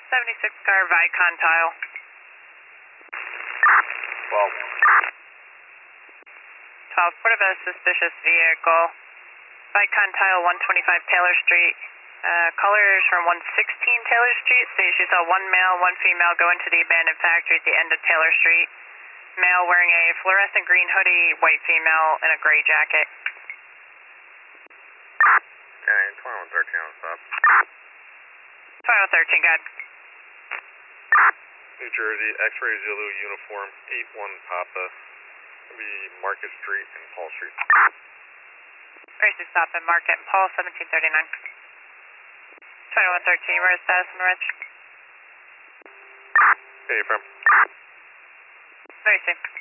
76 car Vicon tile. 12. 12, report of a suspicious vehicle. Vicon tile 125 Taylor Street. Callers from 116 Taylor Street say she saw one male, one female go into the abandoned factory at the end of Taylor Street. Male wearing a fluorescent green hoodie, white female in a gray jacket. Okay, 2113 on stop. 2113, got. New Jersey, X-Ray Zulu uniform 81 Papa. It'll be Market Street and Paul Street. Race stop at Market and Paul, 1739. 2113, where's status on the reg? Hey, from. Very safe.